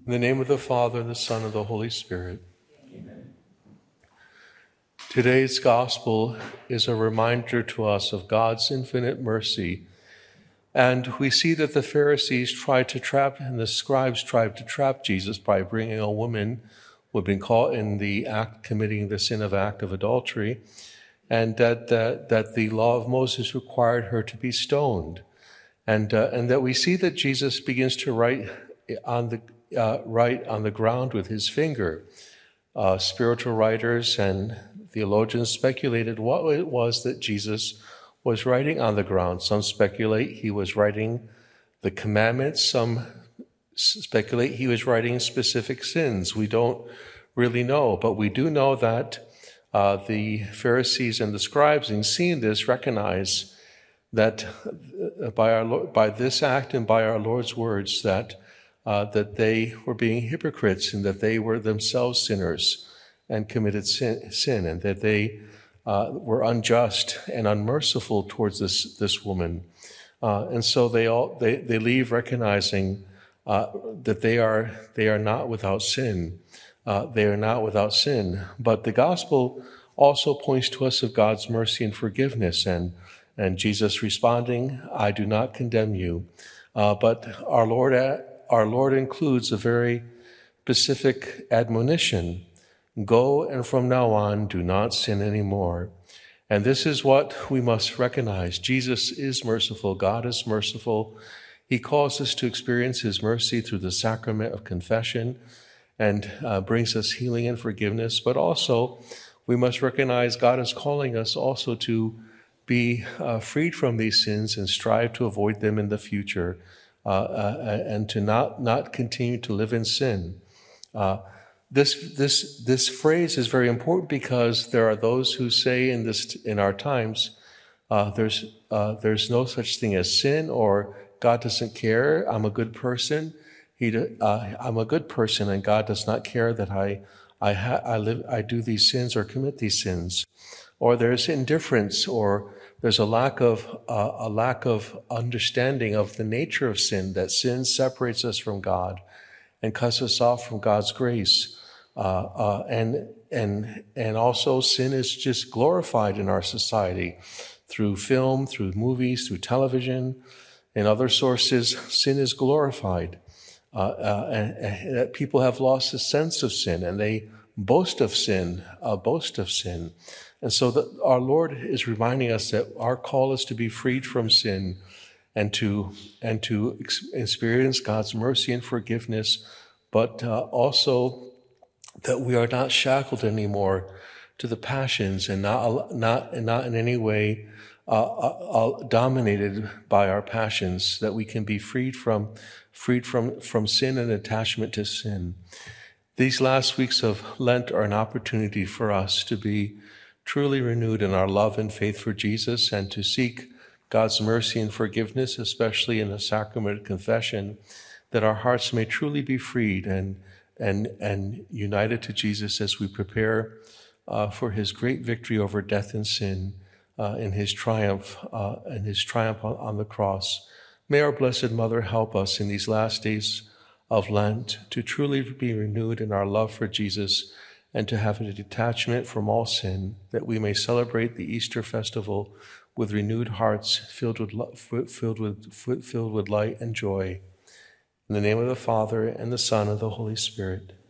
In the name of the Father, and the Son, and the Holy Spirit. Amen. Today's gospel is a reminder to us of God's infinite mercy. And we see that the Pharisees tried to trap, and the scribes tried to trap Jesus by bringing a woman who had been caught in the act, committing the sin of adultery, and that the law of Moses required her to be stoned. And that we see that Jesus begins to write on the ground with his finger. Spiritual writers and theologians speculated what it was that Jesus was writing on the ground. Some speculate he was writing the commandments. Some speculate he was writing specific sins. We don't really know, but we do know that the Pharisees and the scribes, in seeing this, recognize that by this act and by our Lord's words that they were being hypocrites and that they were themselves sinners and committed sin, and that they were unjust and unmerciful towards this woman. And so they leave recognizing that they are not without sin. They are not without sin. But the gospel also points to us of God's mercy and forgiveness, and Jesus responding, "I do not condemn you." But our Lord includes a very specific admonition. Go, and from now on, do not sin anymore. And this is what we must recognize. Jesus is merciful. God is merciful. He calls us to experience his mercy through the sacrament of confession and brings us healing and forgiveness. But also, we must recognize God is calling us also to be freed from these sins and strive to avoid them in the future. And to not continue to live in sin. This phrase is very important because there are those who say in our times, there's no such thing as sin, or God doesn't care. I'm a good person. I'm a good person, and God does not care that I do these sins or commit these sins. Or there's indifference, or there's a lack of understanding of the nature of sin, that sin separates us from God and cuts us off from God's grace. And also sin is just glorified in our society through film, through movies, through television, and other sources. Sin is glorified. And people have lost the sense of sin, and they boast of sin. And so our Lord is reminding us that our call is to be freed from sin and to experience God's mercy and forgiveness, but also that we are not shackled anymore to the passions and not in any way dominated by our passions, that we can be freed from sin and attachment to sin. These last weeks of Lent are an opportunity for us to be truly renewed in our love and faith for Jesus, and to seek God's mercy and forgiveness, especially in the sacrament of confession, that our hearts may truly be freed and united to Jesus as we prepare for his great victory over death and sin, in his triumph on the cross. May our Blessed Mother help us in these last days of Lent to truly be renewed in our love for Jesus, and to have a detachment from all sin, that we may celebrate the Easter festival with renewed hearts filled with light and joy. In the name of the Father, and the Son, and the Holy Spirit.